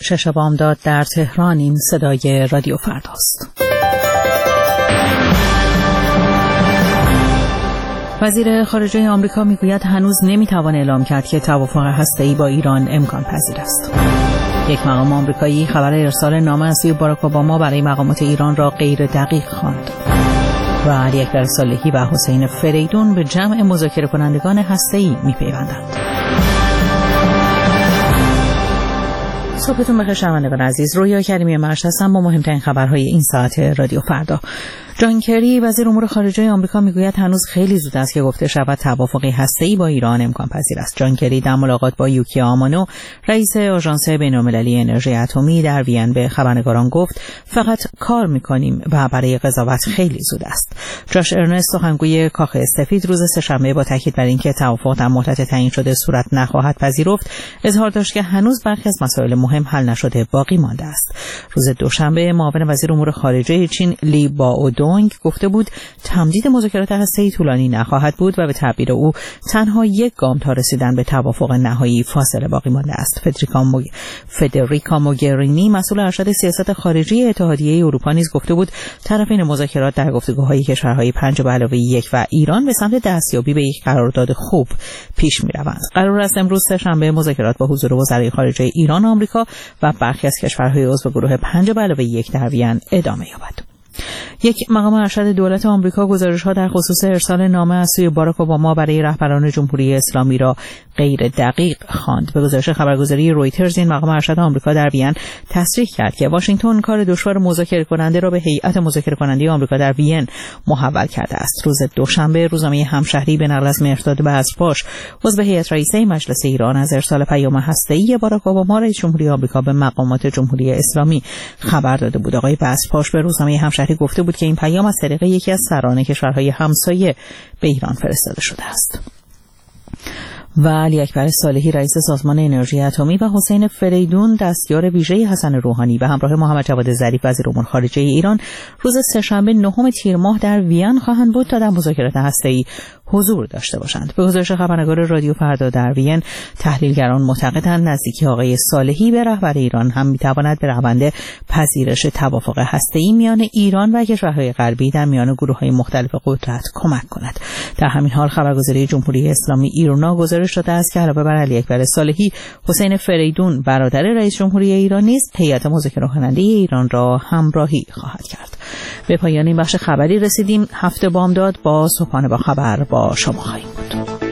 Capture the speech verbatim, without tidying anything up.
شش بامداد در تهران. این صدای رادیو فرداست. وزیر خارجه آمریکا میگوید هنوز نمیتوان اعلام کرد که توافق هسته‌ای با ایران امکان پذیر است. یک مقام آمریکایی خبر ارسال نامه از سوی باراک اوباما برای مقامات ایران را غیر دقیق خواند. و علی اکبر صالحی و حسین فریدون به جمع مذاکره کنندگان هسته‌ای میپیوندند. صبحتون بخیر شنوندگان عزیز. رویا کریمی مرش هستم با مهمترین خبرهای این ساعت رادیو فردا. جان کری وزیر امور خارجه آمریکا میگوید هنوز خیلی زود است که گفته شود توافقی هسته‌ای با ایران امکان پذیر است. جان کری در ملاقات با یوکی آمانو رئیس آژانس بین‌المللی انرژی اتمی در وین به خبرنگاران گفت فقط کار میکنیم و برای قضاوت خیلی زود است. جاش ارنست سخنگوی کاخ سفید روز سه‌شنبه با تاکید بر اینکه توافق در مدت تعیین شده صورت نخواهد پذیرفت اظهار داشت که هنوز برخی از مسائل مهم حل نشده باقی مانده است. روز دوشنبه معاون وزیر امور خارجه چین لی باودونگ گفته بود تمدید مذاکرات هسته‌ای طولانی نخواهد بود و به تعبیر او تنها یک گام تا رسیدن به توافق نهایی فاصله باقی مانده است. فدریکا موگ... فدریکا موگرینی مسئول ارشد سیاست خارجی اتحادیه اروپا نیز گفته بود طرفین مذاکرات در گفتگوهای کشورهای پنج به علاوه یک و ایران به سمت دستیابی به یک قرارداد خوب پیش می‌روند. قرار است امروز سه‌شنبه مذاکرات با حضور وزرای خارجه ایران، آمریکا و برخی از کشورهای عضو گروه پنج به علاوه یک در وین ادامه یابد. یک مقام ارشد دولت آمریکا گزارش‌ها در خصوص ارسال نامه از سوی باراک اوباما برای رهبران جمهوری اسلامی را غیر دقیق خواند. به گزارش خبرگزاری رویترز این مقام ارشد آمریکا در وین تصریح کرد که واشنگتن کار دشوار مذاکره کننده را به هیئت مذاکره کننده آمریکا در وین محول کرده است. روز دوشنبه روزنامه همشهری به نقل از مهرداد بزرپاش عضو هیئت رئیسه مجلس ایران از ارسال پیام هسته‌ای باراک اوباما رئیس جمهوری آمریکا به مقامات جمهوری اسلامی خبر داده بود. آقای بزرپاش به روزنامه همشهری گفته بود که این پیام از طریق یکی از سران کشورهای همسایه به ایران فرستاده شده است. و علی اکبر صالحی رئیس سازمان انرژی اتمی و حسین فریدون دستیار ویژه حسن روحانی به همراه محمد جواد ظریف وزیر امور خارجه ایران روز سه‌شنبه نهم تیر ماه در وین خواهند بود تا در مذاکرات هسته‌ای حضور داشته باشند. به گزارش خبرنگار رادیو فردا در وین تحلیلگران معتقدند نزدیکی آقای صالحی به رهبر ایران هم میتواند به روند پذیرش توافق هسته‌ای میان ایران و کشورهای غربی در میان گروه‌های مختلف قدرت کمک کند. در همین حال خبرگزاری جمهوری اسلامی ایرنا گزارش داده است که علاوه بر علی اکبر صالحی، حسین فریدون برادر رئیس جمهوری ایران نیز هیئت مذاکره کننده ایران را همراهی خواهد کرد. به پایان این بخش خبری رسیدیم. هفته بامداد با صبحانه با خبر با شما خواهیم بود.